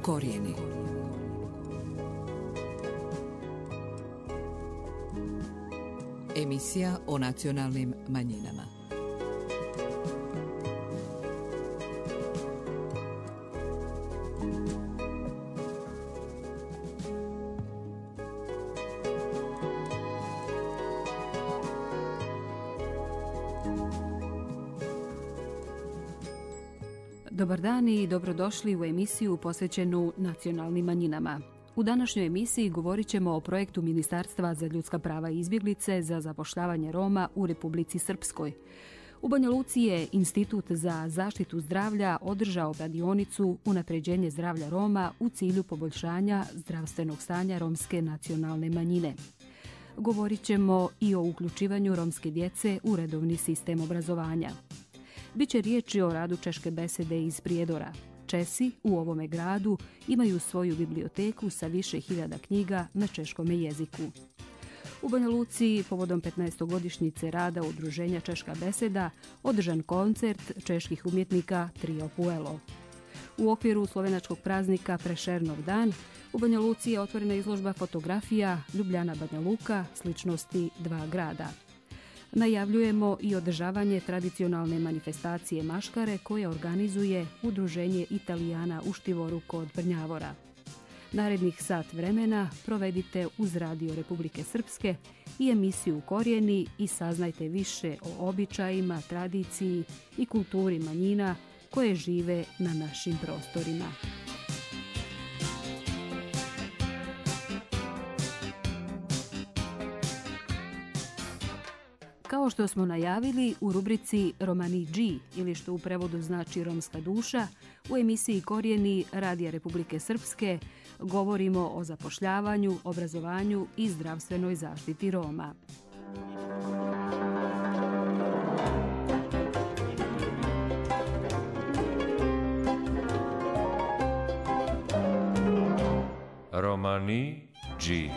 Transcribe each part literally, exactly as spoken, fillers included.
Korijeni. Emisija o nacionalnim manjinama. Dobar dan i dobrodošli u emisiju posvećenu nacionalnim manjinama. U današnjoj emisiji govorit ćemo o projektu Ministarstva za ljudska prava i izbjeglice za zapošljavanje Roma u Republici Srpskoj. U Banja Luci je Institut za zaštitu zdravlja održao radionicu Unapređenje zdravlja Roma u cilju poboljšanja zdravstvenog stanja romske nacionalne manjine. Govorit ćemo i o uključivanju romske djece u redovni sistem obrazovanja. Biće riječi o radu Češke besede iz Prijedora. Česi u ovome gradu imaju svoju biblioteku sa više hiljada knjiga na češkome jeziku. U Banja Luci, povodom petnaestogodišnjice rada Udruženja Češka beseda, održan koncert čeških umjetnika Trio Puelo. U okviru slovenačkog praznika Prešernov dan, u Banja Luci je otvorena izložba fotografija Ljubljana Banja Luka, sličnosti dva grada. Najavljujemo i održavanje tradicionalne manifestacije Maškare koje organizuje Udruženje Italijana u Štivoru kod Brnjavora. Narednih sat vremena provedite uz Radio Republike Srpske i emisiju Korijeni i saznajte više o običajima, tradiciji i kulturi manjina koje žive na našim prostorima. Kao što smo najavili u rubrici Romani G, ili što u prevodu znači romska duša, u emisiji Korijeni Radija Republike Srpske govorimo o zapošljavanju, obrazovanju i zdravstvenoj zaštiti Roma. Romani G.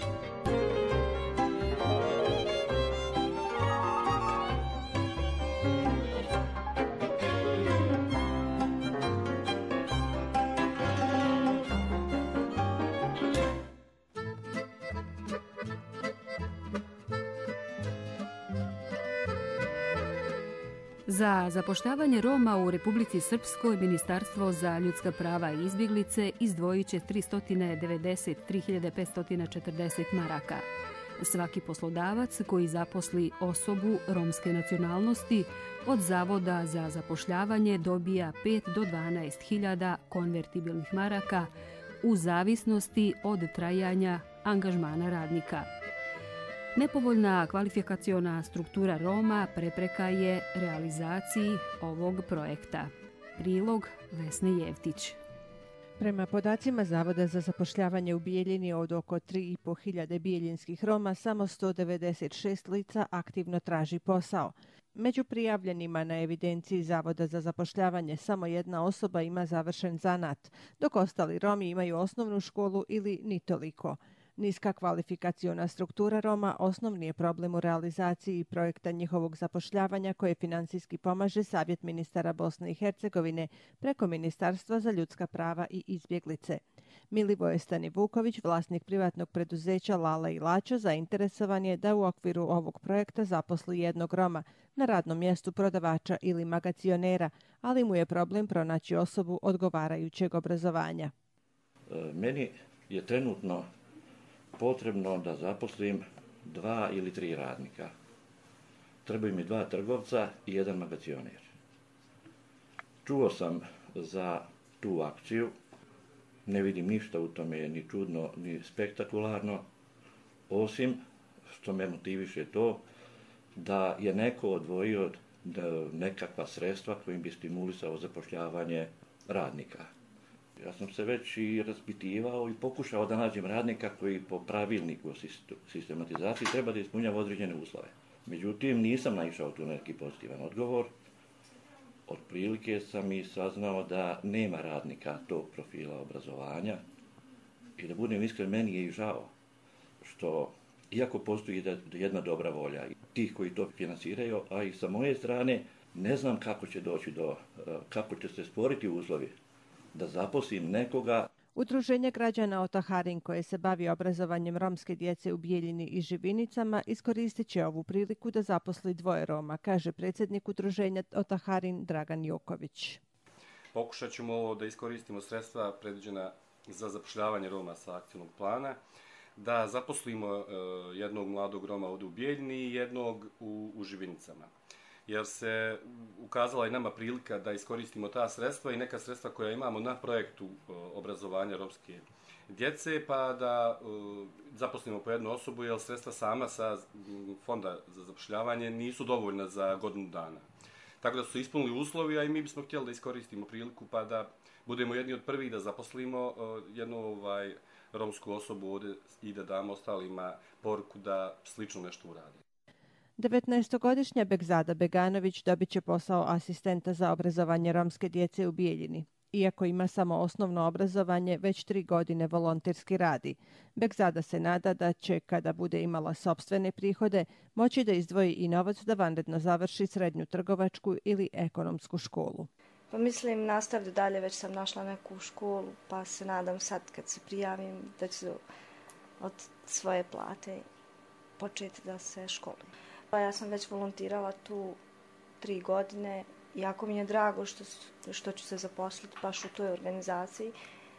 Za zapošljavanje Roma u Republici Srpskoj Ministarstvo za ljudska prava i izbjeglice izdvojit će tristo devedeset tri hiljade petsto četrdeset maraka. Svaki poslodavac koji zaposli osobu romske nacionalnosti od Zavoda za zapošljavanje dobija pet do dvanaest hiljada konvertibilnih maraka u zavisnosti od trajanja angažmana radnika. Nepovoljna kvalifikaciona struktura Roma prepreka je realizaciji ovog projekta. Prilog Vesne Jevtić. Prema podacima Zavoda za zapošljavanje u Bijeljini od oko tri i po hiljade bijeljinskih Roma, samo sto devedeset šest lica aktivno traži posao. Među prijavljenima na evidenciji Zavoda za zapošljavanje samo jedna osoba ima završen zanat, dok ostali Romi imaju osnovnu školu ili ni toliko. Niska kvalifikaciona struktura Roma osnovni je problem u realizaciji projekta njihovog zapošljavanja koje financijski pomaže Savjet ministara Bosne i Hercegovine preko Ministarstva za ljudska prava i izbjeglice. Milivoje Stanivuković, vlasnik privatnog preduzeća Lala i Lačo, zainteresovan je da u okviru ovog projekta zaposli jednog Roma na radnom mjestu prodavača ili magacionera, ali mu je problem pronaći osobu odgovarajućeg obrazovanja. E, meni je trenutno potrebno da zaposlim dva ili tri radnika. Trebaju mi dva trgovca i jedan magacioner. Čuo sam za tu akciju, ne vidim ništa u tome, ni čudno, ni spektakularno, osim što me motiviše to da je neko odvojio nekakva sredstva kojim bi stimulisao zapošljavanje radnika. Ja sam se već i raspitivao i pokušao da nađem radnika koji po pravilniku o sistematizaciji treba da ispunjava određene uslove. Međutim, nisam naišao tu neki pozitivan odgovor. Otprilike sam i saznao da nema radnika tog profila obrazovanja i da budem iskren, meni je i žao što, iako postoji jedna dobra volja tih koji to finansiraju, a i sa moje strane ne znam kako će doći do, kako će se stvoriti uslovi da zaposlim nekoga. Udruženje građana Otaharin, koje se bavi obrazovanjem romske djece u Bijeljini i Živinicama, iskoristit će ovu priliku da zaposli dvoje Roma, kaže predsjednik udruženja Otaharin Dragan Joković. Pokušat ćemo ovo da iskoristimo sredstva predviđena za zapošljavanje Roma sa akcijnog plana, da zaposlimo uh, jednog mladog Roma ovdje u Bijeljini i jednog u, u Živinicama. Jer se ukazala i nama prilika da iskoristimo ta sredstva i neka sredstva koja imamo na projektu uh, obrazovanja romske djece, pa da uh, zaposlimo po jednu osobu, jer sredstva sama sa Fonda za zapošljavanje nisu dovoljna za godinu dana. Tako da su ispunili uslovi, a i mi bismo htjeli da iskoristimo priliku pa da budemo jedni od prvih da zaposlimo uh, jednu ovaj, romsku osobu ovdje i da damo ostalima poruku da slično nešto uradi. devetnaestogodišnja Begzada Beganović dobit će posao asistenta za obrazovanje romske djece u Bijeljini. Iako ima samo osnovno obrazovanje, već tri godine volonterski radi. Begzada se nada da će, kada bude imala sopstvene prihode, moći da izdvoji i novac da vanredno završi srednju trgovačku ili ekonomsku školu. Pa mislim nastaviti dalje, već sam našla neku školu, pa se nadam sad kad se prijavim da ću od svoje plate početi da se školujem. Pa ja sam već volontirala tu tri godine, jako mi je drago što, što ću se zaposliti baš u toj organizaciji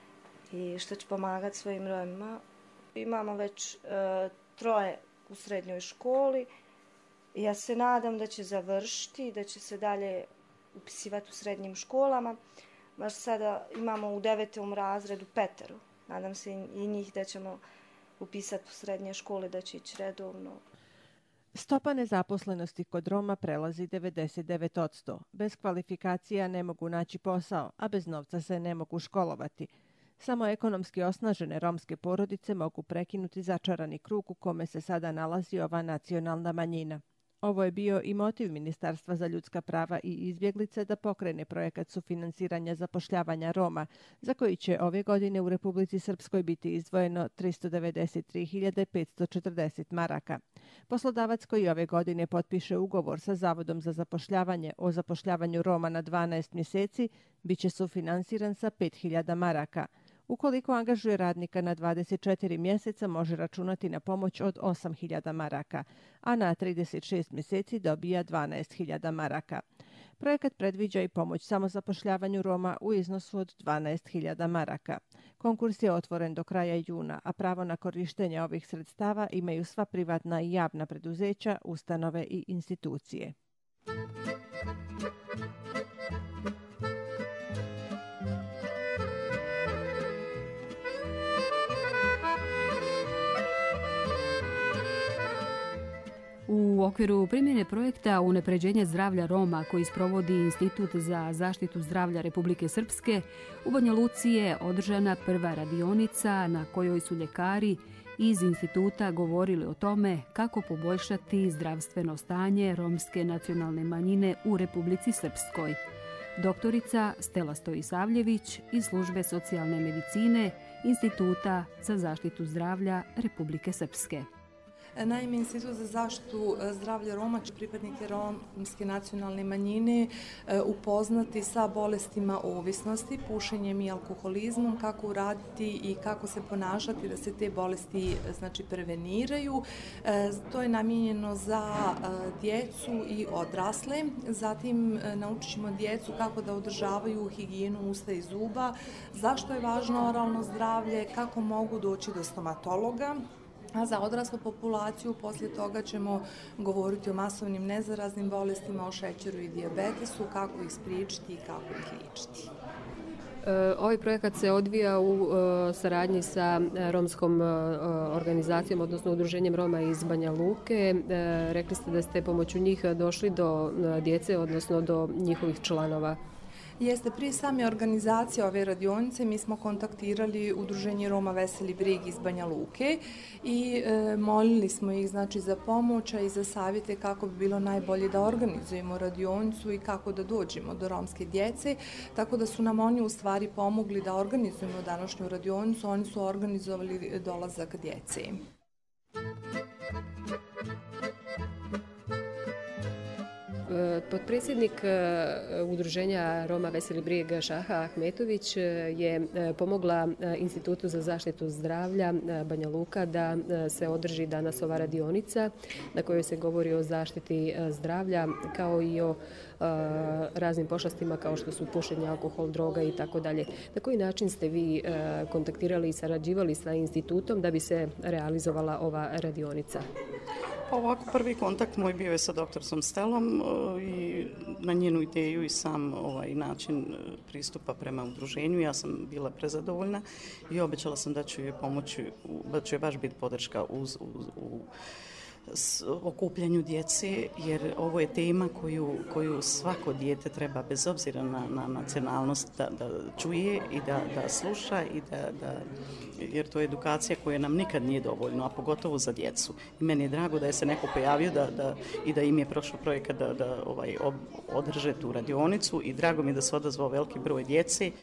i što ću pomagati svojim Romima. Imamo već e, troje u srednjoj školi i ja se nadam da će završiti, da će se dalje upisivati u srednjim školama. Baš sada imamo u devetom razredu petero. Nadam se i njih da ćemo upisati u srednje škole, da će ići redovno. Stopa nezaposlenosti kod Roma prelazi devedeset devet posto. Bez kvalifikacija ne mogu naći posao, a bez novca se ne mogu školovati. Samo ekonomski osnažene romske porodice mogu prekinuti začarani krug u kome se sada nalazi ova nacionalna manjina. Ovo je bio i motiv Ministarstva za ljudska prava i izbjeglice da pokrene projekat sufinansiranja zapošljavanja Roma, za koji će ove godine u Republici Srpskoj biti izdvojeno tristo devedeset tri hiljade petsto četrdeset maraka. Poslodavac koji ove godine potpiše ugovor sa Zavodom za zapošljavanje o zapošljavanju Roma na dvanaest mjeseci, bit će sufinansiran sa pet hiljada maraka. Ukoliko angažuje radnika na dvadeset četiri mjeseca, može računati na pomoć od osam hiljada maraka, a na trideset šest mjeseci dobija dvanaest hiljada maraka. Projekat predviđa i pomoć samozapošljavanju Roma u iznosu od dvanaest hiljada maraka. Konkurs je otvoren do kraja juna, a pravo na korištenje ovih sredstava imaju sva privatna i javna preduzeća, ustanove i institucije. U okviru primjene projekta Unapređenje zdravlja Roma koji sprovodi Institut za zaštitu zdravlja Republike Srpske, u Banja Luci je održana prva radionica na kojoj su ljekari iz instituta govorili o tome kako poboljšati zdravstveno stanje romske nacionalne manjine u Republici Srpskoj. Doktorica Stela Stojisavljević iz službe socijalne medicine Instituta za zaštitu zdravlja Republike Srpske. Naime, Institut za zaštitu zdravlja Roma će pripadnike romske nacionalne manjine upoznati sa bolestima ovisnosti, pušenjem i alkoholizmom, kako uraditi i kako se ponašati da se te bolesti znači, preveniraju. To je namijenjeno za djecu i odrasle. Zatim naučit ćemo djecu kako da održavaju higijenu usta i zuba, zašto je važno oralno zdravlje, kako mogu doći do stomatologa. A za odraslu populaciju poslije toga ćemo govoriti o masovnim nezaraznim bolestima, o šećeru i dijabetesu, kako ih spriječiti i kako ih liječiti. Ovaj projekat se odvija u saradnji sa romskom organizacijom, odnosno udruženjem Roma iz Banja Luke. Rekli ste da ste pomoću njih došli do djece, odnosno do njihovih članova. Jeste, prije same organizacije ove radionice mi smo kontaktirali Udruženje Roma Veseli Brijeg iz Banja Luke i e, molili smo ih znači, za pomoć i za savjete kako bi bilo najbolje da organizujemo radionicu i kako da dođemo do romske djece, tako da su nam oni u stvari pomogli da organizujemo današnju radionicu, oni su organizovali dolazak djece. Potpredsjednik Udruženja Roma Veseli brijeg Šaha Ahmetović je pomogla Institutu za zaštitu zdravlja Banja Luka da se održi danas ova radionica na kojoj se govori o zaštiti zdravlja kao i o raznim pošlastima kao što su pušenje, alkohol, droga i tako dalje. Na koji način ste vi kontaktirali i sarađivali sa institutom da bi se realizovala ova radionica? Ovako, prvi kontakt moj bio je sa doktorsom Stelom i na njenu ideju i sam ovaj način pristupa prema udruženju. Ja sam bila prezadovoljna i obećala sam da ću joj pomoći, da će joj baš biti podrška uz, uz, u okupljanju djece, jer ovo je tema koju, koju svako dijete treba, bez obzira na, na nacionalnost, da, da čuje i da, da sluša, i da, da, jer to je edukacija koja nam nikad nije dovoljno, a pogotovo za djecu. I meni je drago da je se neko pojavio da, da, i da im je prošao projekat da, da ovaj, ob, održe tu radionicu, i drago mi je da se odazvao veliki broj djece.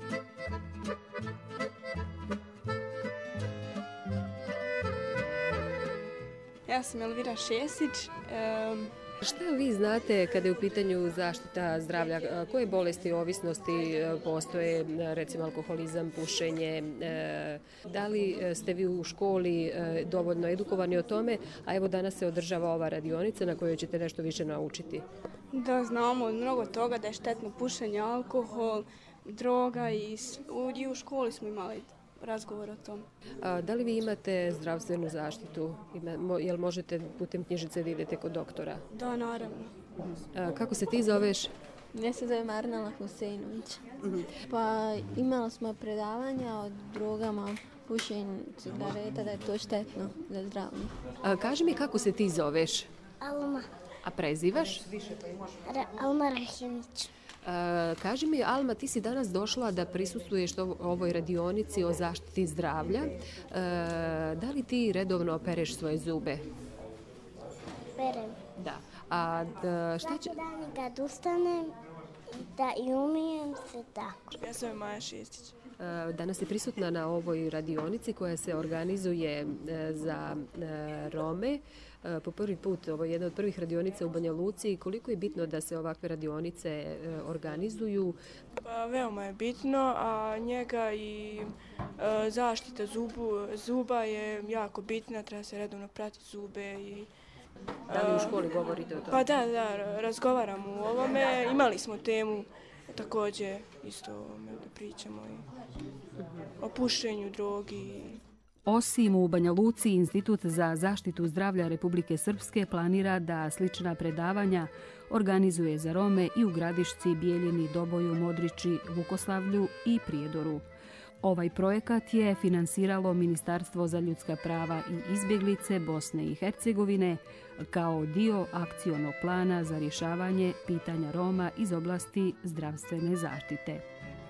Ja sam Elvira Šesić. Um... Šta vi znate kada je u pitanju zaštita zdravlja? Koje bolesti ovisnosti postoje, recimo alkoholizam, pušenje? Da li ste vi u školi dovoljno edukovani o tome, a evo danas se održava ova radionica na kojoj ćete nešto više naučiti? Da, znamo od mnogo toga da je štetno pušenje, alkohol, droga, i, i u školi smo imali razgovor o tom. A, da li vi imate zdravstvenu zaštitu? Ima, jel možete putem knjižice da idete kod doktora? Da, naravno. A, kako se ti zoveš? Ja se zovem Arnela Huseinović. Uh-huh. Pa imali smo predavanja o drogama, pušenju cigareta, da je to štetno za zdravlje. A, kaži mi kako se ti zoveš? Alma. A prezivaš? Ra- Alma Rahimić. Uh, kaži mi, Alma, ti si danas došla da prisustvuješ ovoj radionici o zaštiti zdravlja. Uh, da li ti redovno pereš svoje zube? Perem. Da. A da, šta će... Svaki dan kad ustanem da i umijem se tako. Ja sam Maja Šestić. Uh, danas je prisutna na ovoj radionici koja se organizuje uh, za uh, Rome. Po prvi put, ovo je jedna od prvih radionica u Banja Luci. Koliko je bitno da se ovakve radionice organizuju? Pa, veoma je bitno, a njega i e, zaštita zubu, zuba je jako bitna, treba se redovno pratiti zube. I, e, da li u školi govorite o tome? Pa da, da, razgovaramo o ovome. Imali smo temu također isto o ovome da pričamo i o pušenju, drogi. Osim u Banja Luci, Institut za zaštitu zdravlja Republike Srpske planira da slična predavanja organizuje za Rome i u Gradišci, Bijeljini, Doboju, Modriči, Vukoslavlju i Prijedoru. Ovaj projekat je finansiralo Ministarstvo za ljudska prava i izbjeglice Bosne i Hercegovine kao dio akcionog plana za rješavanje pitanja Roma iz oblasti zdravstvene zaštite.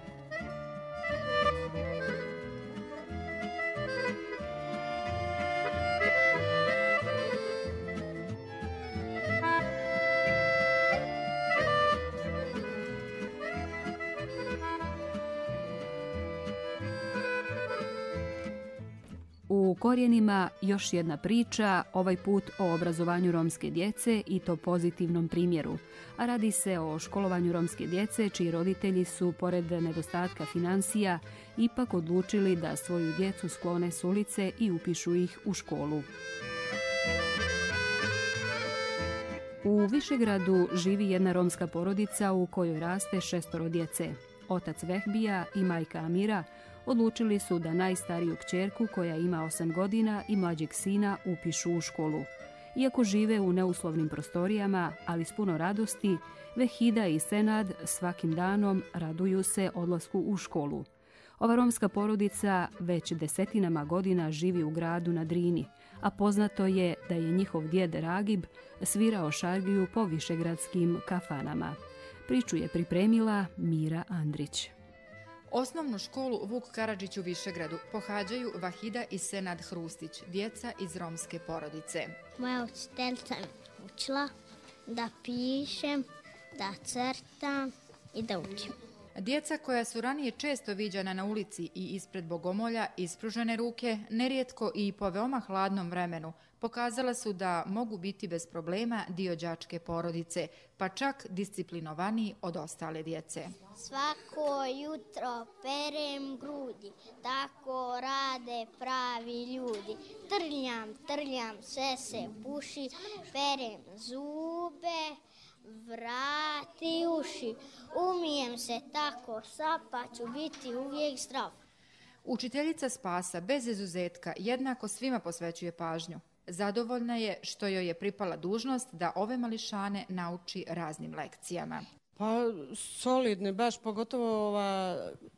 U korijenima još jedna priča, ovaj put o obrazovanju romske djece i to pozitivnom primjeru. A radi se o školovanju romske djece čiji roditelji su, pored nedostatka financija, ipak odlučili da svoju djecu sklone s ulice i upišu ih u školu. U Višegradu živi jedna romska porodica u kojoj raste šestoro djece. Otac Vehbija i majka Amira odlučili su da najstariju kćerku, koja ima osam godina, i mlađeg sina upišu u školu. Iako žive u neuslovnim prostorijama, ali s puno radosti, Vehida i Senad svakim danom raduju se odlasku u školu. Ova romska porodica već desetinama godina živi u gradu na Drini, a poznato je da je njihov djed Ragib svirao šargiju po višegradskim kafanama. Priču je pripremila Mira Andrić. Osnovnu školu Vuk Karadžić u Višegradu pohađaju Vahida i Senad Hrustić, djeca iz romske porodice. Moja učiteljica me učila da pišem, da crtam i da učim. Djeca koja su ranije često viđana na ulici i ispred bogomolja ispružene ruke, nerijetko i po veoma hladnom vremenu, pokazala su da mogu biti bez problema dio đačke porodice, pa čak disciplinovaniji od ostale djece. Svako jutro perem grudi, tako rade pravi ljudi. Trljam, trljam, sve se puši, perem zube, vrati uši. Umijem se tako, sad pa ću biti uvijek zdrav. Učiteljica Spasa bez izuzetka jednako svima posvećuje pažnju. Zadovoljna je što joj je pripala dužnost da ove mališane nauči raznim lekcijama. Pa solidne, baš pogotovo ova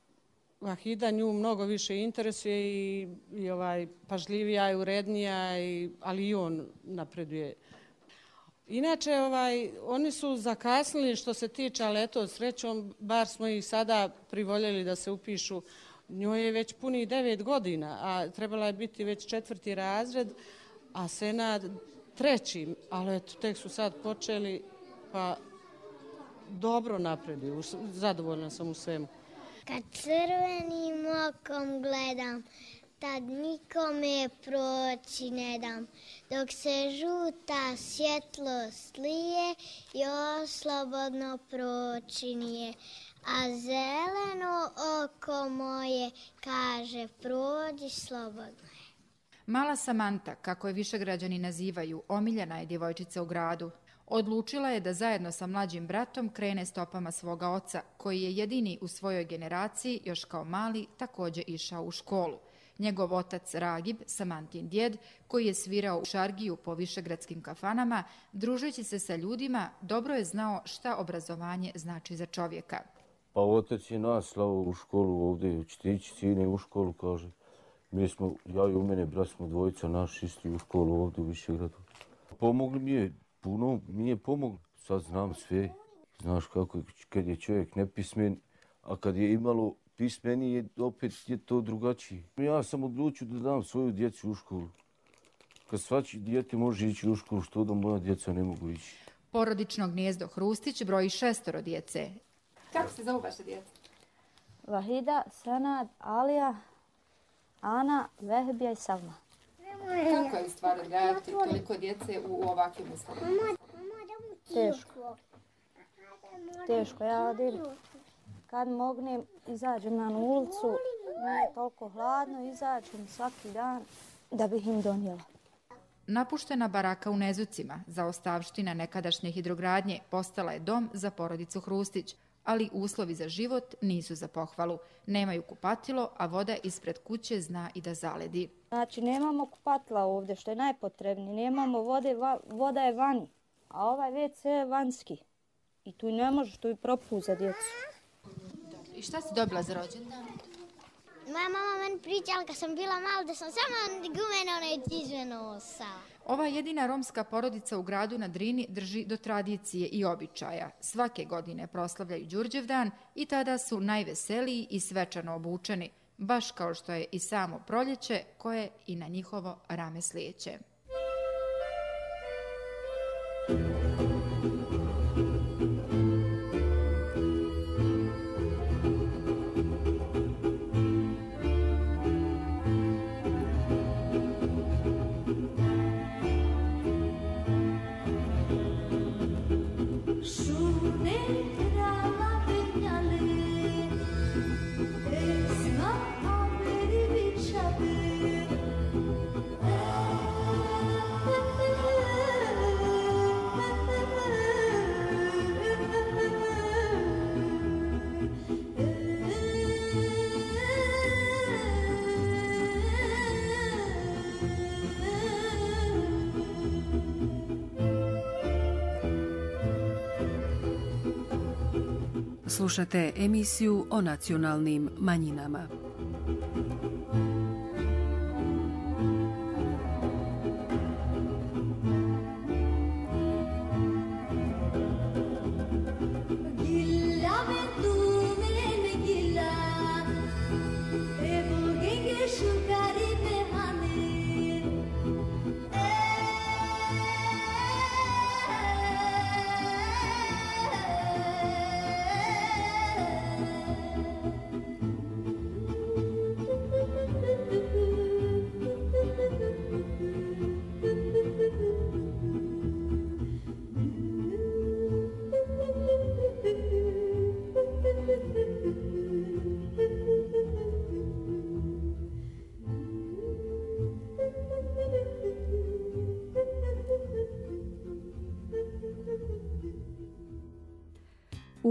Vahida nju mnogo više interesuje i, i ovaj, pažljivija i urednija, i, ali i on napreduje. Inače, ovaj, oni su zakasnili što se tiče, ali eto, srećom, bar smo ih sada privoljeli da se upišu. Njoj je već puni devet godina, a trebala je biti već četvrti razred, a Senad treći, ali eto, tek su sad počeli, pa dobro napreduju, zadovoljna sam u svemu. Kad crvenim okom gledam, tad nikome proći ne dam, dok se žuta svjetlost lije, još slobodno proći nije. A zeleno oko moje kaže prođi slobodno. Mala Samanta, kako je Višegrađani nazivaju, omiljena je djevojčica u gradu. Odlučila je da zajedno sa mlađim bratom krene stopama svoga oca, koji je jedini u svojoj generaciji, još kao mali, također išao u školu. Njegov otac Ragib, Samantin djed, koji je svirao u šargiju po višegradskim kafanama, družeći se sa ljudima, dobro je znao šta obrazovanje znači za čovjeka. Pa otac je nas slao u školu ovdje, ćete ići sine u školu, kaže. Mi smo, ja i u mene, brat smo dvojica naši isti u školu ovdje u Višegradu. Pomogli mi je, puno mi je pomogli. Sad znam sve. Znaš kako je, kad je čovjek nepismen, a kad je imalo pismenije, opet je to drugačije. Ja sam odlučio da dam svoju djecu u školu. Kad svači dijete može ići u školu, što da moja djeca ne mogu ići. Porodično gnijezdo Hrustić broji šestoro djece. Kako se zovu vaše djeca? Vahida, Senad, Alija, Ana, Vehbija i Salma. Kako je u stvari odgajati toliko djece u ovakvim uslovima? Teško. Teško. Ja odim, kad mognem, izađem na ulicu, nije toliko hladno, izađem svaki dan da bih im donijela. Napuštena baraka u Nezucima, zaostavština nekadašnje hidrogradnje, postala je dom za porodicu Hrustić, ali uslovi za život nisu za pohvalu. Nemaju kupatilo, a voda ispred kuće zna i da zaledi. Znači, nemamo kupatila ovdje, što je najpotrebnije. Nemamo vode, voda je vani, a ovaj ve ce je vanjski. I tu ne možeš, tu i propu za djecu. I šta si dobila za rođendan? Moja mama meni pričala kad sam bila mala da sam samo gumene one čizme nosala. Ova jedina romska porodica u gradu na Drini drži do tradicije i običaja. Svake godine proslavljaju Đurđevdan i tada su najveseliji i svečano obučeni, baš kao što je i samo proljeće koje i na njihovo rame slijeće. Slušate emisiju o nacionalnim manjinama.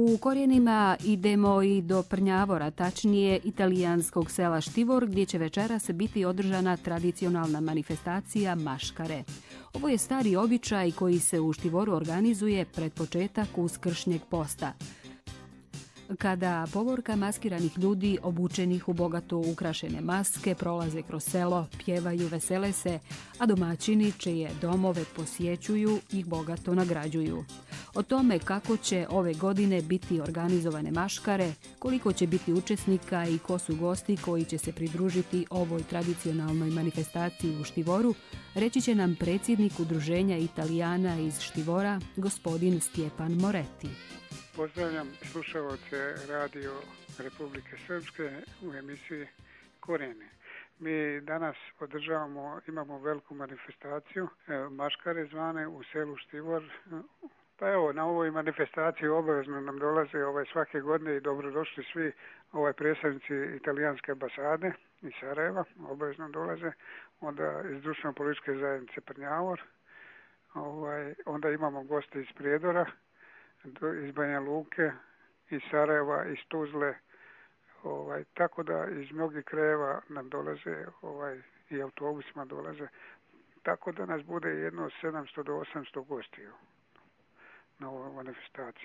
U korijenima idemo i do Prnjavora, tačnije italijanskog sela Štivor, gdje će večeras biti održana tradicionalna manifestacija Maškare. Ovo je stari običaj koji se u Štivoru organizuje pred početak uskršnjeg posta, kada povorka maskiranih ljudi obučenih u bogato ukrašene maske prolaze kroz selo, pjevaju, vesele se, a domaćini čije domove posjećuju ih bogato nagrađuju. O tome kako će ove godine biti organizovane maškare, koliko će biti učesnika i ko su gosti koji će se pridružiti ovoj tradicionalnoj manifestaciji u Štivoru, reći će nam predsjednik Udruženja Italijana iz Štivora, gospodin Stjepan Moretti. Pozdravljam slušalce Radio Republike Srpske u emisiji Korijene. Mi danas održavamo, imamo veliku manifestaciju, maškare zvane u selu Štivor. Pa evo, na ovoj manifestaciji obavezno nam dolaze ovaj, svake godine i dobrodošli svi ovaj, predstavnici italijanske ambasade iz Sarajeva, obavezno dolaze, onda iz društveno-političke zajednice Prnjavor, ovaj, onda imamo goste iz Prijedora, iz Banja Luke, iz Sarajeva, iz Tuzle, ovaj, tako da iz mnogih krajeva nam dolaze ovaj, i autobusima dolaze, tako da nas bude jedno sedamsto do osamsto gostiju na ovoj manifestaciji.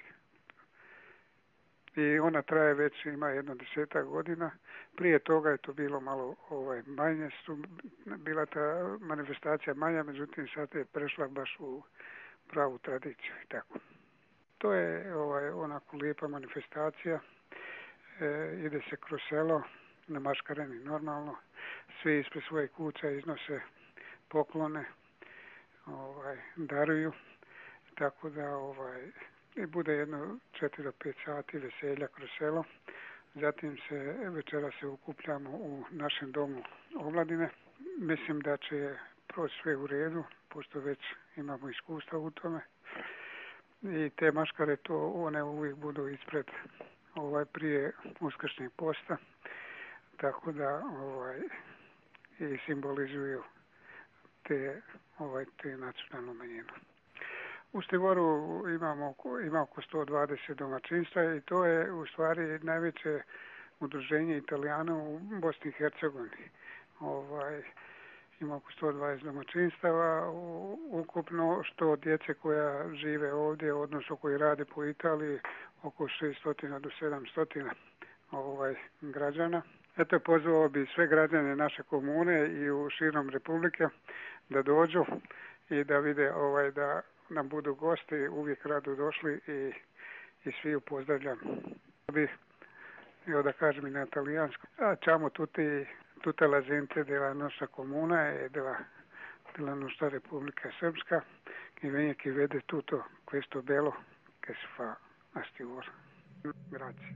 I ona traje već, ima jedno desetak godina. Prije toga je to bilo malo ovaj, manje, su, bila ta manifestacija manja, međutim sad je prešla baš u pravu tradiciju i tako. To je ovaj, onako lijepa manifestacija, e, ide se kroz selo, na maškareni normalno, svi ispred svoje kuća iznose poklone, ovaj, daruju, tako da ovaj, i bude jedno četiri do pet sati veselja kroz selo. Zatim se večera se okupljamo u našem domu omladine. Mislim da će proći sve u redu, pošto već imamo iskustva u tome. I te maškare, to one uvijek budu ispred ovaj, prije uskršnjeg posta, tako da ovaj, i simbolizuju te, ovaj, te nacionalnu manjinu. U Štivoru imamo ima oko sto dvadeset domaćinstva i to je u stvari najveće udruženje Italijana u Bosni i Hercegovini. Ovaj, ima oko sto dvadeset domaćinstava ukupno, što djece koja žive ovdje, odnosno koji rade po Italiji, oko šesto do sedamsto ovaj, građana. Eto, pozvao bi sve građane naše komune i u širom Republike da dođu i da vide ovaj, da nam budu gosti, uvijek rado došli i, i svi ju pozdravljam. Evo da kažem i na italijansku. Ciamo tutti, tutte la gente della nostra comuna e della, della nostra Repubblica Srpska che viene che vede tutto questo bello che si fa a Stivor. Grazie.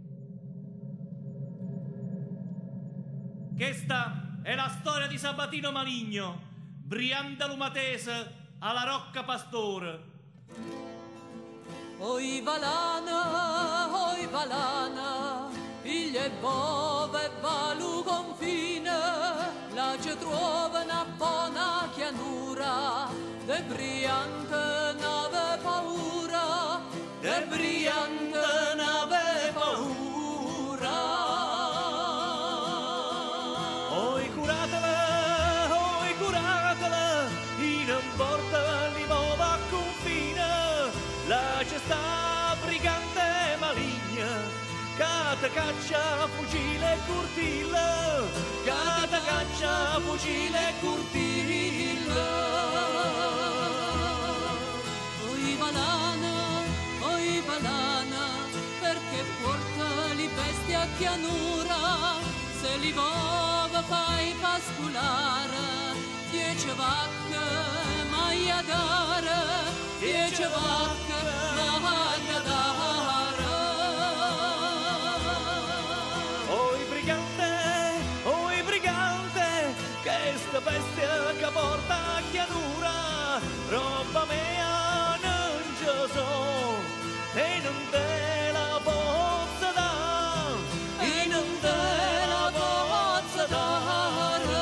Questa è la storia di Sabatino Maligno, Brianda Lumatese alla Rocca Pastore. Oj valana, oj valana, il bove valu confine, la ci trova una buona chianura, de Briante n'ave paura, de Briante n'ave paura. Oi curatele, oi curatele, in porta di nuova confine, la c'è sta brigante maligna, cata caccia fucile curtile, cata caccia fucile curtile. Oi valana, oi valana, perché porta li bestia a chianura, se li vova fai pasculare, dieci vacche mai a dare, dieci vacche mai a dare. Oi brigante, oi brigante, che sta bestia che porta a chianura, roba mea non ci so, e non te la posso dare, e non te la posso dare.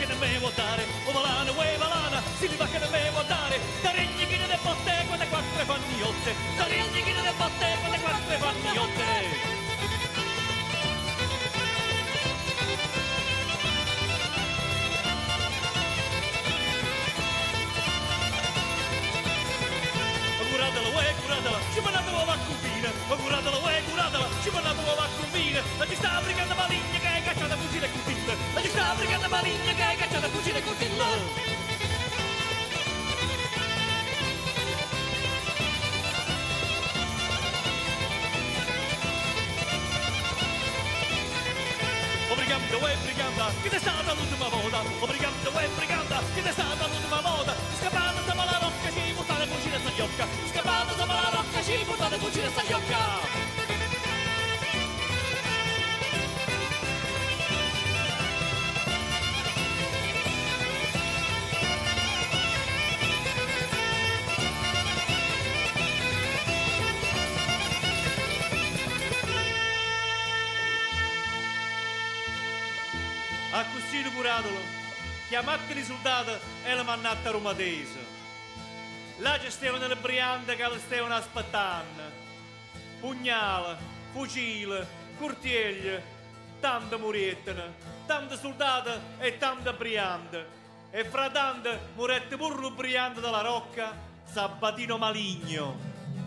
ne me votare, o valana, uè valana, Silva che ne me votare, Taregni che ne botte, quante quattro fanniotte, Taregni che ne botte, quante quattro fanniotte. Curatela, uè, curatela, ci mandate a cucina, curatela, uè, curatela, ci mandate a cucina, la ci sta brigata maligna che è cacciata cucina e cucina, la ci sta brigata maligna che è cacciata cucina e cucina. O briganda, uè, briganda, che è stata l'ultima volta, o briganda, uè, briganda, che è stata l'ultima volta, scappata stava la rocca, ci buttate cucina e stagliocca, scappata stava la rocca, ci buttate cucina e stagliocca. A Custino Curatolo, chiamate i soldati e la mannata romatese. Là c'è stavano le briande che le stavano aspettando. Pugnale, fucile, curtieglie, tante muriettene, tante soldati e tante briande. E fra tante murette pure briande della rocca, Sabatino Maligno.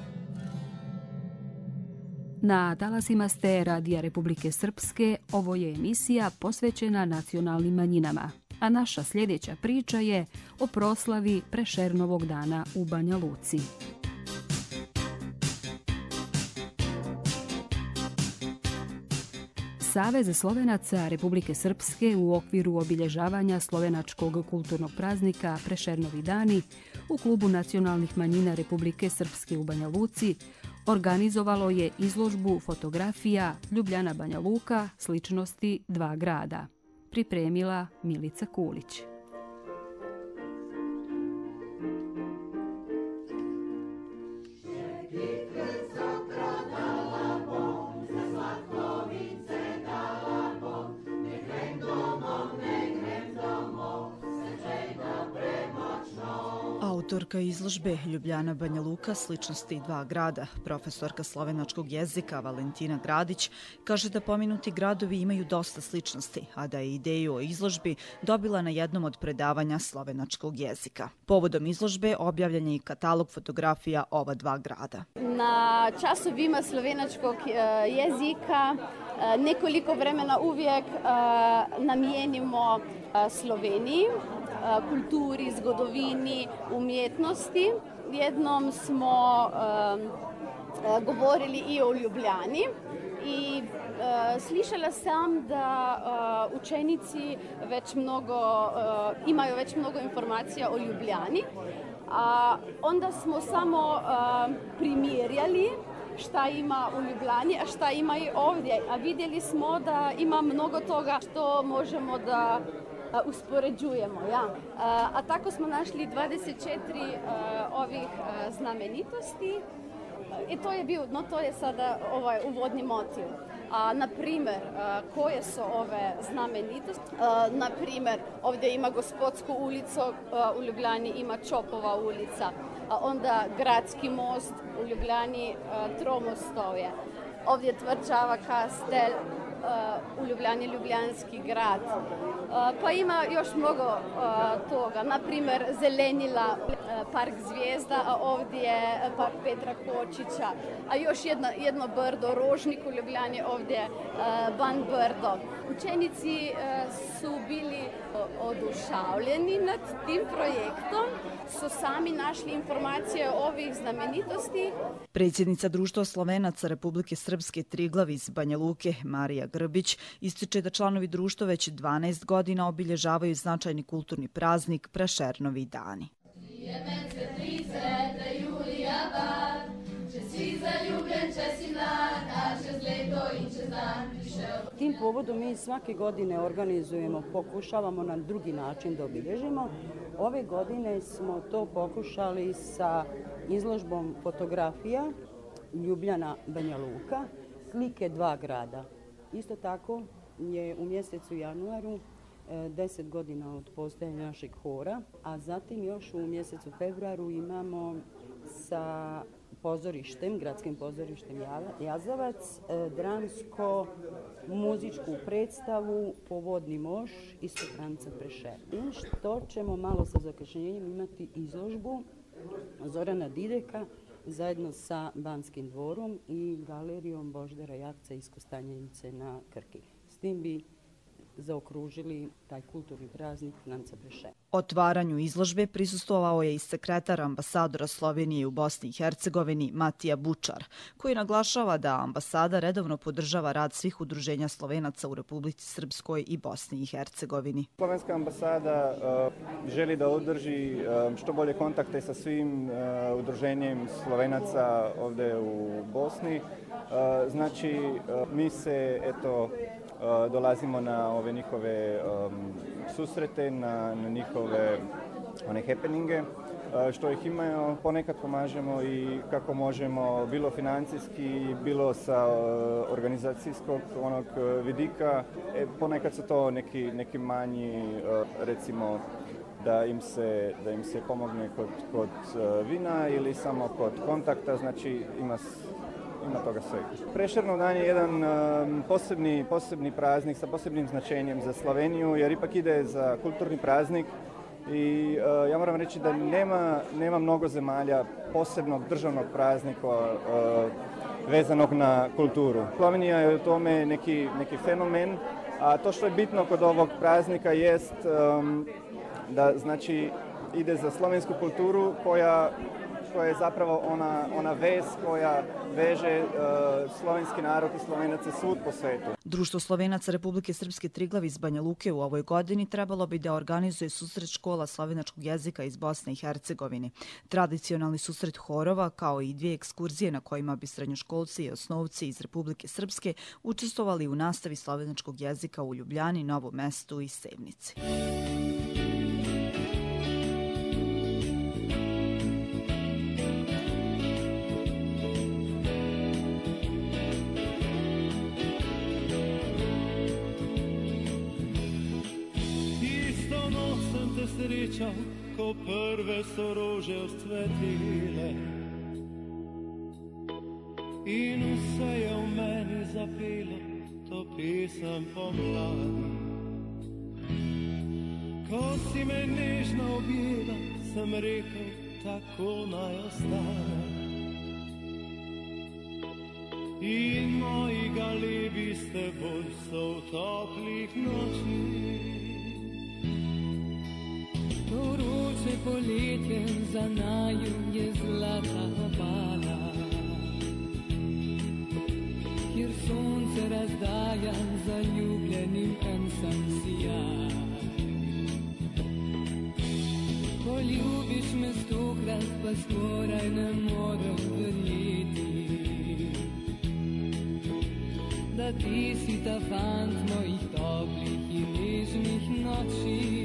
Na talasima ste Radija Republike Srpske ovo je emisija posvećena nacionalnim manjinama, a naša sljedeća priča je o proslavi Prešernovog dana u Banja Luci. Savez Slovenaca Republike Srpske u okviru obilježavanja slovenačkog kulturnog praznika Prešernovi dani u Klubu nacionalnih manjina Republike Srpske u Banja Luci organizovalo je izložbu fotografija Ljubljana Banja Luka, sličnosti dva grada. Pripremila Milica Kulić. Autorka izložbe Ljubljana Banja Luka, sličnosti dva grada, profesorka slovenačkog jezika Valentina Gradić, kaže da pomenuti gradovi imaju dosta sličnosti, a da je ideju o izložbi dobila na jednom od predavanja slovenačkog jezika. Povodom izložbe objavljen je i katalog fotografija ova dva grada. Na časovima slovenačkog jezika nekoliko vremena uvijek namijenimo Sloveniji, kulturi, zgodovini, umjetnosti. Jednom smo uh, govorili i o Ljubljani i uh, slišala sam da uh, učenici već mnogo, uh, imaju već mnogo informacija o Ljubljani, a onda smo samo uh, primjerjali šta ima u Ljubljani, a šta ima i ovdje. A vidjeli smo da ima mnogo toga što možemo da uspoređujemo, ja. A tako smo našli dvadeset četiri ovih znamenitosti i to je bio, no to je sada ovaj uvodni motiv. A, na primjer, koje su ove znamenitosti? Na primjer, ovdje ima Gospodsku ulicu, u Ljubljani ima Čopova ulica, a onda Gradski most, u Ljubljani Tromostovje. Ovdje Tvrđava kastel, u Ljubljani Ljubljanski grad. Pa ima još mnogo toga. Na primjer, Zelenila, park Zvijezda, a ovdje park Petra Kočića. A još jedno, jedno brdo, Rožnik u Ljubljani, ovdje Ban Brdo. Učenici su bili oduševljeni nad tim projektom, su sami našli informacije o ovih znamenitosti. Predsjednica Društva Slovenaca Republike Srpske Triglav iz Banja Luke, Marija Grbić, ističe da članovi društva već dvanaest godina obilježavaju značajni kulturni praznik Prešernovi dani. Tim povodom mi svake godine organizujemo, pokušavamo na drugi način da obilježimo. Ove godine smo to pokušali sa izložbom fotografija Ljubljana Banja Luka, slike dva grada. Isto tako je u mjesecu januaru deset godina od postojanja našeg hora, a zatim još u mjesecu februaru imamo sa pozorištem, gradskim pozorištem Jazavac, dramsko-muzičku predstavu Povodni moš isto Franca Prešera. I što ćemo malo sa zakašnjenjem imati izložbu Zorana Dideka zajedno sa Banskim dvorom i galerijom Božidara Jakca iz Kostanjevice na Krki. S tim bi zaokružili taj kulturni praznik Franca Prešera. Otvaranju izložbe prisustvovao je i sekretar ambasadora Slovenije u Bosni i Hercegovini Matija Bučar, koji naglašava da ambasada redovno podržava rad svih udruženja Slovenaca u Republici Srpskoj i Bosni i Hercegovini. Slovenska ambasada uh, želi da održi uh, što bolje kontakte sa svim uh, udruženjem Slovenaca ovdje u Bosni. Uh, znači, uh, mi se eto uh, dolazimo na ove njihove um, susrete, na, na njihove one happeninge, što ih imaju. Ponekad pomažemo i kako možemo, bilo financijski, bilo sa organizacijskog onog vidika. E, ponekad su to neki, neki manji, recimo, da im se, da im se pomogne kod, kod vina ili samo kod kontakta, znači ima Ima toga svega. Prešernov dan je jedan um, posebni, posebni praznik sa posebnim značenjem za Sloveniju, jer ipak ide za kulturni praznik i uh, ja moram reći da nema, nema mnogo zemalja posebnog državnog praznika uh, vezanog na kulturu. Slovenija je u tome neki, neki fenomen, a to što je bitno kod ovog praznika jest um, da znači ide za slovensku kulturu koja koja je zapravo ona, ona vez koja veže uh, slovenski narod i Slovenaca svud po svetu. Društvo Slovenaca Republike Srpske Triglav iz Banja Luke u ovoj godini trebalo bi da organizuje susret škola slovenačkog jezika iz Bosne i Hercegovine. Tradicionalni susret horova kao i dvije ekskurzije na kojima bi srednjoškolci i osnovci iz Republike Srpske učestvovali u nastavi slovenačkog jezika u Ljubljani, Novom Mestu i Sevnici. Sreča, ko prve so rože odcvetile in vse je v meni zapelo to pesem pomladi. Ko si me nežno objela, sem rekel, tako naj ostane. In moji galebi s teboj so v toplih nočih. To vroče poletje za naju je zlata obala, kjer sonce razdaja zaljubljenim en sam sijaj. Poljubiš me stokrat, pa skoraj ne morem verjeti, da ti si ta fant mojih toplih in nežnih noči.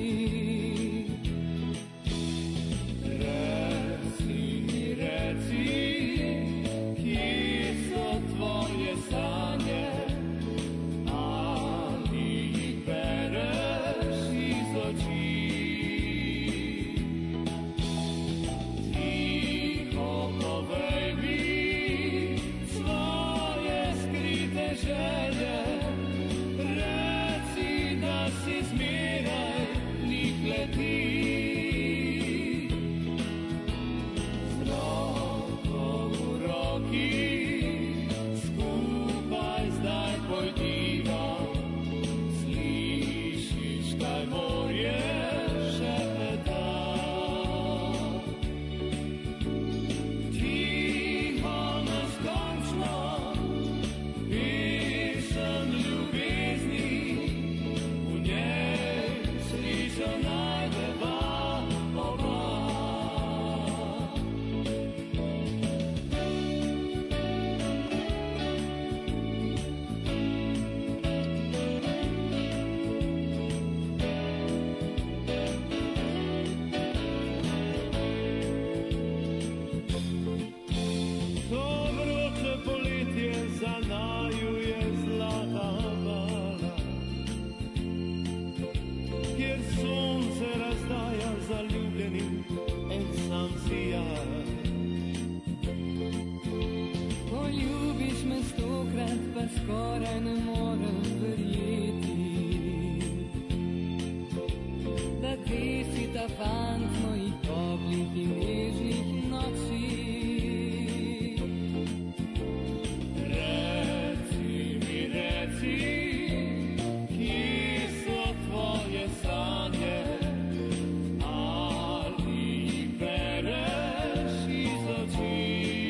Reci mi, reci, kje so tvoje sanje, ali jih bereš iz oči. Tiho povej mi svoje skrite želje, reci, da si zmeraj njih leti. Najde zaljubljenim, eh sam si ja. Poljubiš me stokrat, pa skoraj ne morem verjeti, da ti si ta fant mojih toplih in nežnih noči. Reci mi, reci, kje so tvoje sanje, ali jih bereš iz oči.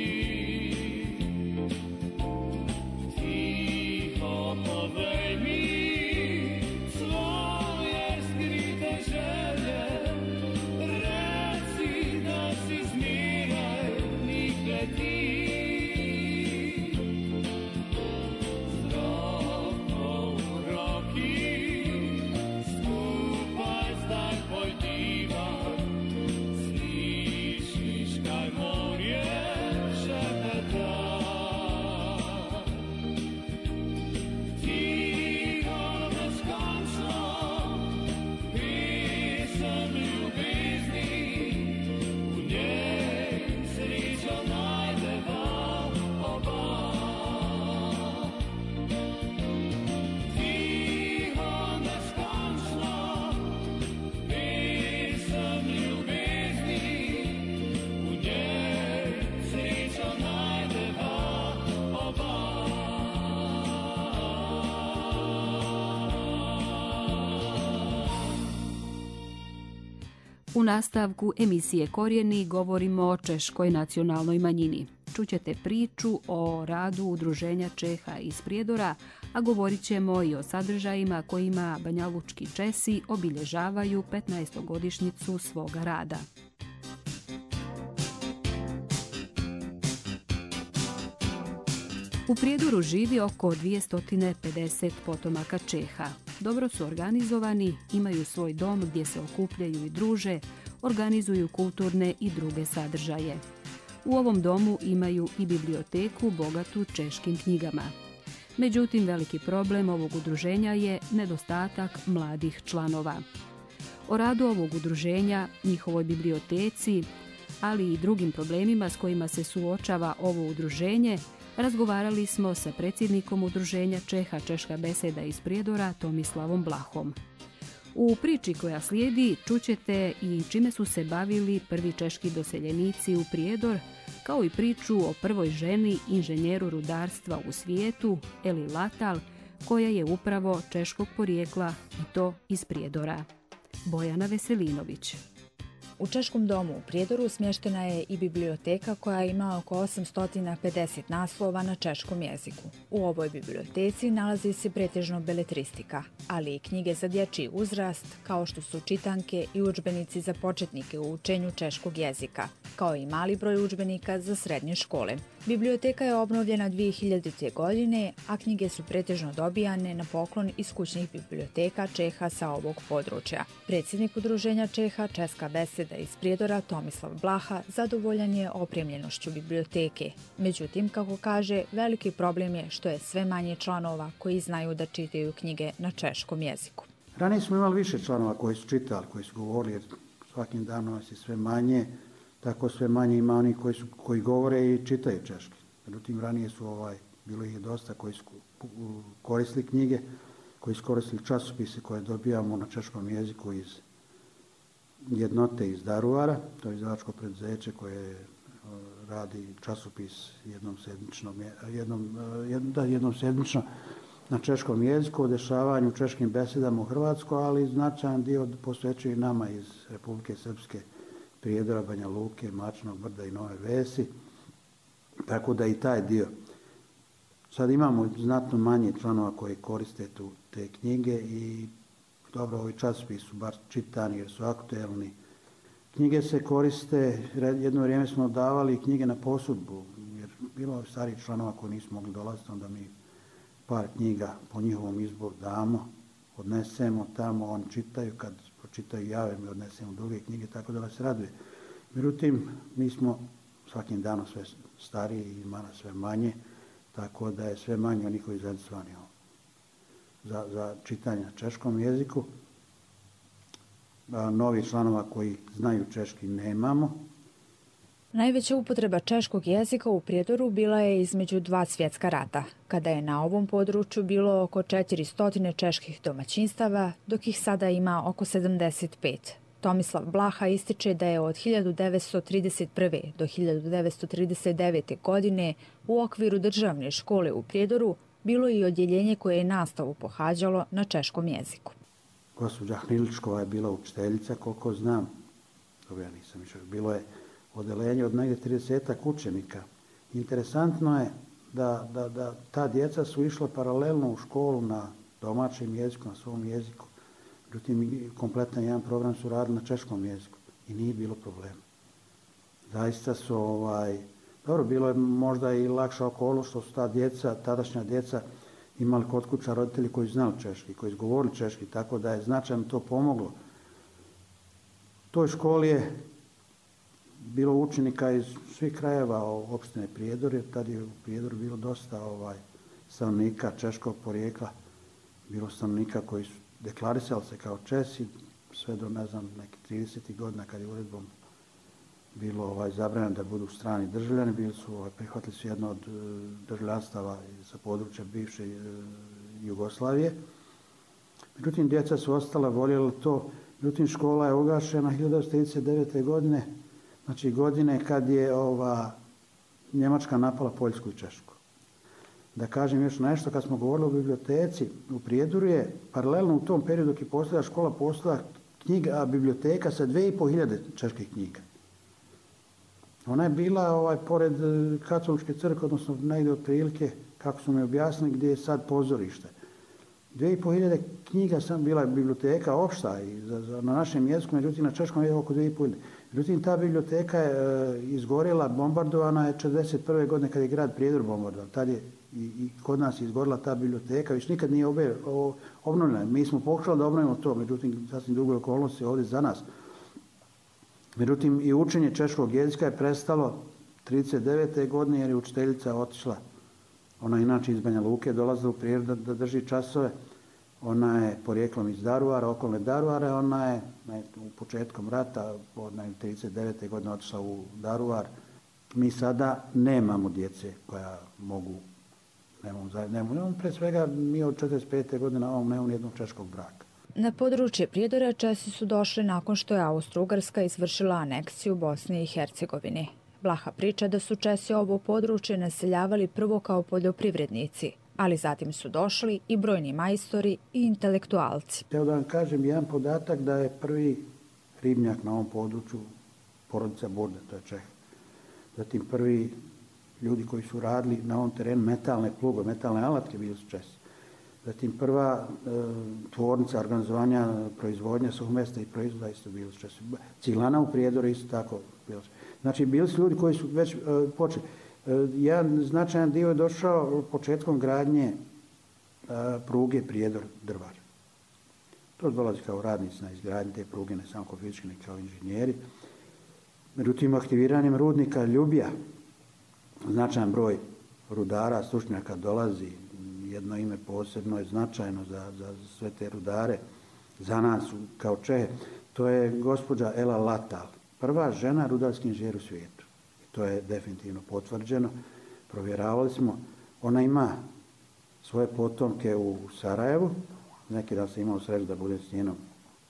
Tiho povej mi svoje skrite želje, reci, da si zmeraj v njih leti. Z roko v roki skupaj zdaj pojdiva, slišiš, kaj morje šepeta. Tiho neskončno, pesem ljubezni, v njej srečo najdeva oba. Tiho neskončno, pesem ljubezni, v njej srečo najdeva oba. U nastavku emisije Korijeni govorimo o češkoj nacionalnoj manjini. Čućete priču o radu Udruženja Čeha iz Prijedora, a govorit ćemo i o sadržajima kojima banjalučki Česi obilježavaju petnaestogodišnjicu svoga rada. U Prijedoru živi oko dvjesto pedeset potomaka Čeha. Dobro su organizovani, imaju svoj dom gdje se okupljaju i druže, organizuju kulturne i druge sadržaje. U ovom domu imaju i biblioteku bogatu češkim knjigama. Međutim, veliki problem ovog udruženja je nedostatak mladih članova. O radu ovog udruženja, njihovoj biblioteci, ali i drugim problemima s kojima se suočava ovo udruženje, razgovarali smo sa predsjednikom udruženja Čeha Češka beseda iz Prijedora Tomislavom Blahom. U priči koja slijedi čućete i čime su se bavili prvi češki doseljenici u Prijedor, kao i priču o prvoj ženi inženjeru rudarstva u svijetu, Eli Latal, koja je upravo češkog porijekla i to iz Prijedora. Bojana Veselinović. U Češkom domu u Prijedoru smještena je i biblioteka koja ima oko osamsto pedeset naslova na češkom jeziku. U ovoj biblioteci nalazi se pretežno beletristika, ali i knjige za dječji uzrast, kao što su čitanke i udžbenici za početnike u učenju češkog jezika, kao i mali broj udžbenika za srednje škole. Biblioteka je obnovljena dvije hiljadite. godine, a knjige su pretežno dobijane na poklon iz kućnih biblioteka Čeha sa ovog područja. Predsjednik udruženja Čeha Česka beseda iz Prijedora Tomislav Blaha zadovoljan je opremljenošću biblioteke. Međutim, kako kaže, veliki problem je što je sve manje članova koji znaju da čitaju knjige na češkom jeziku. Ranije smo imali više članova koji su čitali, koji su govorili, jer svakim danom nas je sve manje, tako sve manje ima oni koji, su, koji govore i čitaju češki. Međutim, ranije su ovaj, bilo ih dosta koji su koristili knjige, koji su koristili časopise koje dobijamo na češkom jeziku iz Jednote iz Daruvara, to je izdavačko preduzeće koje radi časopis jednom sedmično, jednom, da, jednom sedmično na češkom jeziku, o dešavanju češkim besedama u Hrvatskoj, ali značajan dio posvećuje nama iz Republike Srpske, Prijedora, Banja Luke, Mačnog brda i Nove Vesi, tako da i taj dio. Sad imamo znatno manje članova koji koriste tu, te knjige i dobro, ovi časopisi su bar čitani jer su aktuelni. Knjige se koriste, jedno vrijeme smo davali knjige na posudbu, jer bilo je starih članova koji nisu mogli dolaziti, onda mi par knjiga po njihovom izboru damo, odnesemo tamo, oni čitaju, kad pročitaju jave, mi odnesemo druge knjige, tako da nas raduje. Međutim, mi smo svakim danom sve stariji i ima nas sve manje, tako da je sve manje onih koji zainteresovani za, za čitanje na češkom jeziku. novih članova koji znaju češki nemamo. Najveća upotreba češkog jezika u Prijedoru bila je između dva svjetska rata, kada je na ovom području bilo oko četiristo čeških domaćinstava, dok ih sada ima oko sedamdeset pet. Tomislav Blaha ističe da je od hiljadu devetsto trideset prve. do hiljadu devetsto trideset devete. godine u okviru državne škole u Prijedoru bilo i odjeljenje koje je nastavu pohađalo na češkom jeziku. Gospođa Hniličkova je bila učiteljica, koliko znam. Dobro, ja nisam išao. Bilo je odeljenje od negdje tridesetak učenika. Interesantno je da, da, da ta djeca su išla paralelno u školu na domaćem jeziku, na svom jeziku. Međutim, kompletan jedan program su radili na češkom jeziku i nije bilo problema. Zaista su, ovaj, dobro, bilo je možda i lakša okolnost što su ta djeca, tadašnja djeca, imali kod kuća roditelji koji znali češki, koji izgovorili češki, tako da je značajno to pomoglo. U toj školi je bilo učenika iz svih krajeva opštine Prijedor, jer tada je u Prijedoru bilo dosta ovaj, stanovnika češkog porijekla, bilo stanovnika koji su deklarisali se kao Česi, sve do, ne znam, nekih tridesetih godina kad je uredbom bilo ovaj, zabranjeno da budu strani državljani, bili su, ovaj, prihvatili su jedno od državljanstava sa područja bivše Jugoslavije. Međutim, djeca su ostala, voljela to. Međutim, škola je ugašena hiljadu devetsto trideset devete. godine, znači godine kad je ova, Njemačka napala Poljsku i Češku. Da kažem još nešto, kad smo govorili o biblioteci, u Prijedoru je paralelno u tom periodu dok je postojala škola, postojala knjiga, biblioteka sa dve i po hiljade čeških knjiga. Ona je bila ovaj, pored katoličke crkve, odnosno negdje otprilike, kako su mi objasnili, gdje je sad pozorište. Dve i po hiljade knjiga sam bila biblioteka opšta i za, za, na našem jeziku, međutim na češkom je oko dve i po hiljade. Međutim, ta biblioteka je e, izgorjela, bombardovana je četrdeset prve. godine kad je grad Prijedor bombardovan. Tad je i, i kod nas izgorila ta biblioteka, više nikad nije obe, o, obnovljena. Mi smo pokušali da obnovimo to, međutim, sasvim druge okolnosti ovdje za nas. Međutim, i učenje češkog jezika je prestalo trideset devete. godine jer je učiteljica otišla. Ona inače iz Banja Luke dolazila u Prijedor da, da drži časove. Ona je porijeklom iz Daruvara, okolne Daruvare. Ona je u početkom rata od trideset devete. godine otišla u Daruvar. Mi sada nemamo djece koja mogu, nemamo, nemamo, nemamo pre svega mi od četrdeset pete. godine nemamo, nemamo jednog češkog braka. Na područje Prijedora Česi su došli nakon što je Austro-Ugarska izvršila aneksiju Bosne i Hercegovine. Blaha priča da su Česi ovo područje naseljavali prvo kao poljoprivrednici, ali zatim su došli i brojni majstori i intelektualci. Evo da vam kažem jedan podatak da je prvi ribnjak na ovom području porodica Burde, to je Čeh. Zatim prvi ljudi koji su radili na ovom terenu metalne pluge, metalne alatke bili su Česi. Zatim prva e, tvornica organizovanja proizvodnja suhomesna i proizvoda isto bili su Česi. Ciglana u Prijedoru isto tako bilo su. Znači, bili su ljudi koji su već e, počeli. E, jedan značajan dio je došao početkom gradnje e, pruge Prijedor-Drvar. To dolazi kao radnici na izgradnje te pruge, ne samo kao fizički, ne kao inženjeri. Međutim, aktiviranjem rudnika Ljubija, značajan broj rudara, stručnjaka dolazi, jedno ime posebno je značajno za, za sve te rudare, za nas kao Čehe, to je gospođa Ela Latal, prva žena rudarski inženjer u svijetu. I to je definitivno potvrđeno, provjeravali smo. Ona ima svoje potomke u Sarajevu, neki dan sam imao sreću da budem s njenom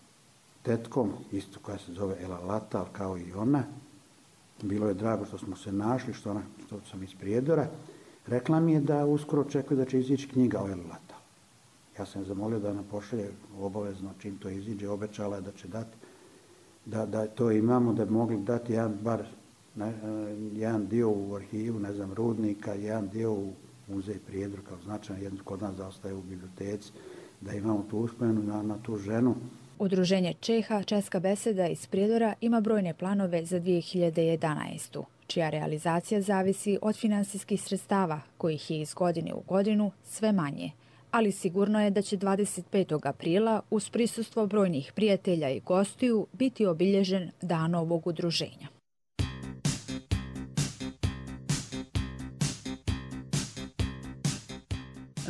tetkom, isto koja se zove Ela Latal, kao i ona. Bilo je drago što smo se našli, što, ona, što sam iz Prijedora. Rekla mi je da uskoro očekuje da će izići knjiga o Eli Latal. Ja sam zamolio da nam pošalje obavezno čim to iziđe, obećala je da će dati, da, da to imamo, da bi mogli dati jedan, bar, ne, jedan dio u arhivu, ne znam, Rudnika, jedan dio u muzej Prijedor, kao značajno, jedan kod nas zaostaje u biblioteci, da imamo tu uspomenu na, na tu ženu. Udruženje Čeha Česka beseda iz Prijedora ima brojne planove za dvije hiljade jedanaestu. čija realizacija zavisi od finansijskih sredstava, kojih je iz godine u godinu sve manje. Ali sigurno je da će dvadeset petog aprila uz prisustvo brojnih prijatelja i gostiju biti obilježen dan ovog udruženja.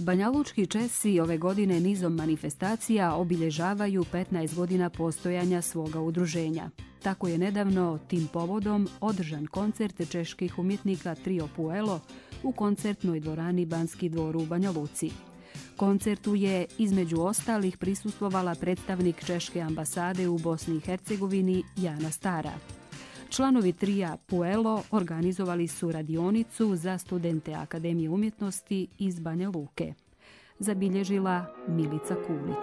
Banjalučki Česi ove godine nizom manifestacija obilježavaju petnaest godina postojanja svoga udruženja. Tako je nedavno tim povodom održan koncert čeških umjetnika Trio Puelo u koncertnoj dvorani Banski dvor u Banja Luci. Koncertu je između ostalih prisustvovala predstavnik Češke ambasade u Bosni i Hercegovini Jana Stara. Članovi trija Puelo organizovali su radionicu za studente Akademije umjetnosti iz Banja Luke. Zabilježila Milica Kulić.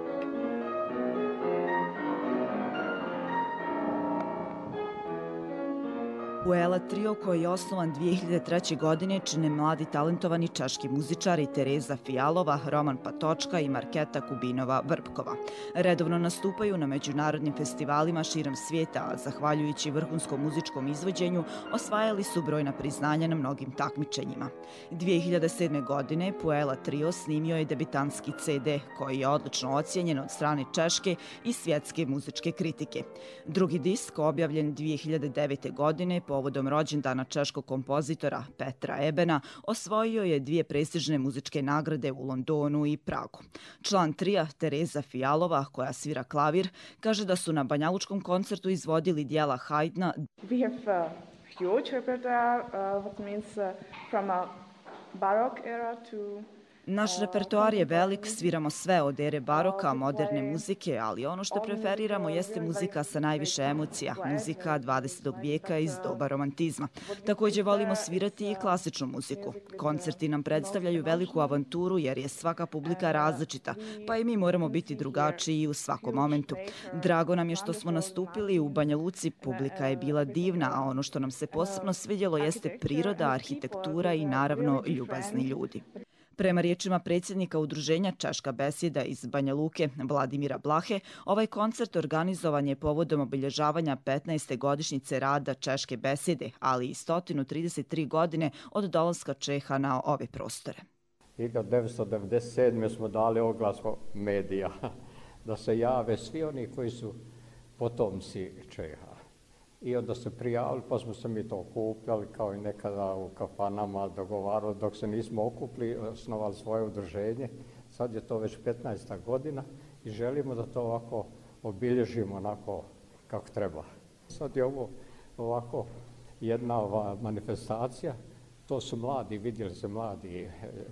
Puela trio, koji je osnovan dvije hiljade treće. godine, čine mladi talentovani češki muzičari Tereza Fijalova, Roman Patočka i Marketa Kubinova-Vrpkova. Redovno nastupaju na međunarodnim festivalima širom svijeta, a zahvaljujući vrhunskom muzičkom izvođenju osvajali su brojna priznanja na mnogim takmičenjima. dvije hiljade sedme. godine Puela trio snimio je debitanski ce de koji je odlično ocijenjen od strane češke i svjetske muzičke kritike. Drugi disk, objavljen dvije hiljade devete. godine, povodom rođendana češkog kompozitora Petra Ebena, osvojio je dvije prestižne muzičke nagrade u Londonu i Pragu. Član trija Tereza Fijalova, koja svira klavir, kaže da su na banjalučkom koncertu izvodili dijela Haydna. We have a huge repertoire, uh, what means uh, from a baroque era to Naš repertoar je velik, sviramo sve od ere baroka, moderne muzike, ali ono što preferiramo jeste muzika sa najviše emocija, muzika dvadesetog vijeka iz doba romantizma. Također volimo svirati i klasičnu muziku. Koncerti nam predstavljaju veliku avanturu jer je svaka publika različita, pa i mi moramo biti drugačiji u svakom momentu. Drago nam je što smo nastupili u Banja Luci, publika je bila divna, a ono što nam se posebno svidjelo jeste priroda, arhitektura i naravno ljubazni ljudi. Prema riječima predsjednika udruženja Češka besjeda iz Banja Luke, Vladimira Blahe, ovaj koncert organizovan je povodom obilježavanja petnaeste godišnjice rada Češke besjede, ali i sto trideset tri godine od dolaska Čeha na ove prostore. hiljadu devetsto devedeset sedme. smo dali oglas medija da se jave svi oni koji su potomci Čeha. I onda se prijavili, pa smo se mi to okupljali kao i nekada u kafanama, dogovarali dok se nismo okupili, osnovali svoje udruženje. Sad je to već petnaesta godina i želimo da to ovako obilježimo onako kako treba. Sad je ovo ovako jedna ova manifestacija, to su mladi, vidjeli se mladi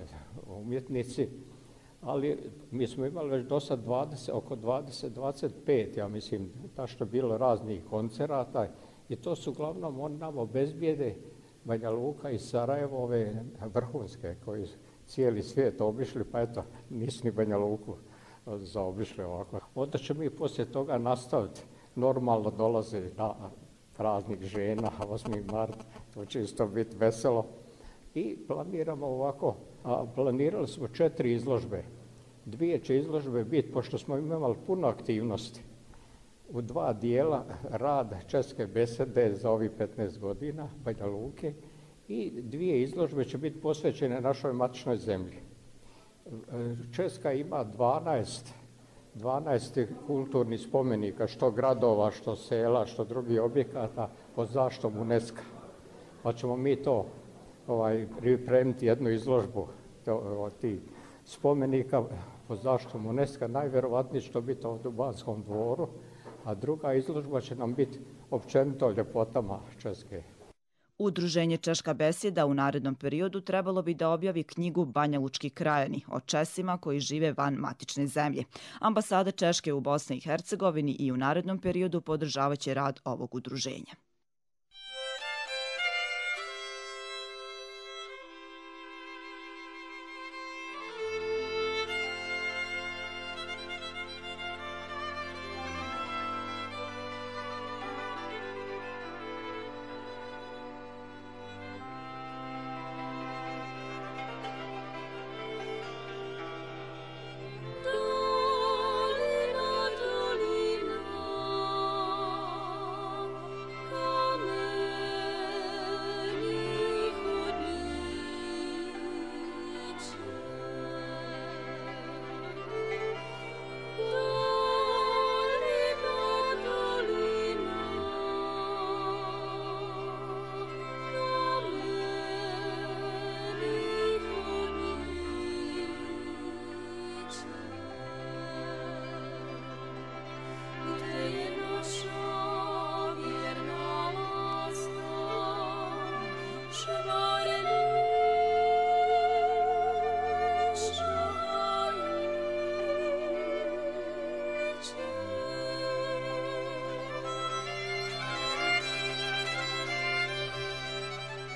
umjetnici, ali mi smo imali već do sad dvadeset, oko dvadeset dvadeset pet, ja mislim, da što je bilo raznih koncerata i to su uglavnom oni nam obezbijede Banja Luka i Sarajevo, ove vrhunske koji cijeli svijet obišli, pa eto, nisu ni Banja Luku zaobišli ovako. Onda ćemo mi poslije toga nastaviti, normalno dolaze na praznik žena, osmi mart, to će isto biti veselo. I planiramo ovako, a planirali smo četiri izložbe. Dvije će izložbe biti, pošto smo imali puno aktivnosti, u dva dijela rad Češke besede za ovih petnaest godina, Banja Luke, i dvije izložbe će biti posvećene našoj matičnoj zemlji. Česka ima dvanaest, dvanaest kulturnih spomenika, što gradova, što sela, što drugih objekata pod zaštitom UNESCO. Pa ćemo mi to ovaj, pripremiti jednu izložbu od tih spomenika pod zaštitom UNESCO, najvjerovatnije će to biti ovdje u Banskom dvoru, a druga izložba će nam biti općenito o ljepotama Česke. Udruženje Češka besjeda u narednom periodu trebalo bi da objavi knjigu Banjalučki krajani o Česima koji žive van matične zemlje. Ambasada Češke u Bosni i Hercegovini i u narednom periodu podržavaće rad ovog udruženja. Dolina, dolina,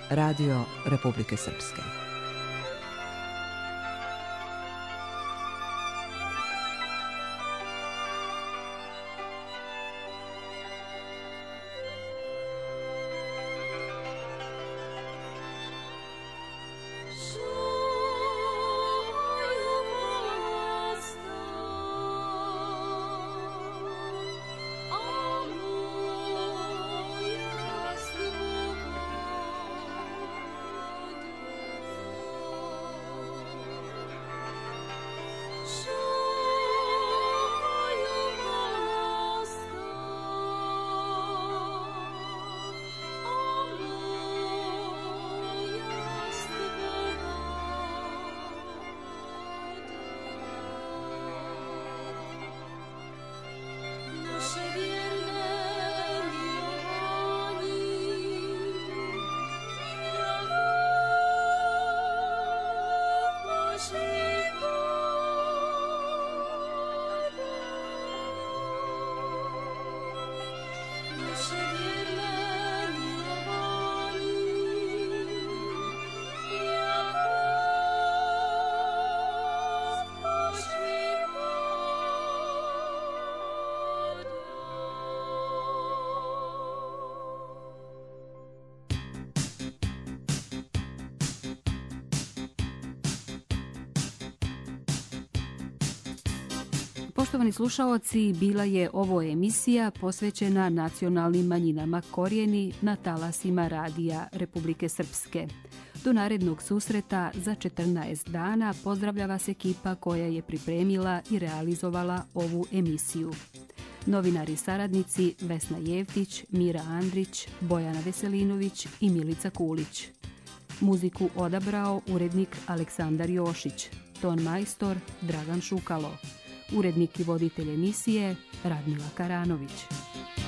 Radio Republike Srpske. Poštovani slušaoci, bila je ovo emisija posvećena nacionalnim manjinama Korijeni na talasima Radija Republike Srpske. Do narednog susreta za četrnaest dana pozdravlja vas ekipa koja je pripremila i realizovala ovu emisiju. Novinari i saradnici Vesna Jevtić, Mira Andrić, Bojana Veselinović i Milica Kulić. Muziku odabrao urednik Aleksandar Jošić, ton majstor Dragan Šukalo. Urednik i voditelj emisije Radmila Karanović.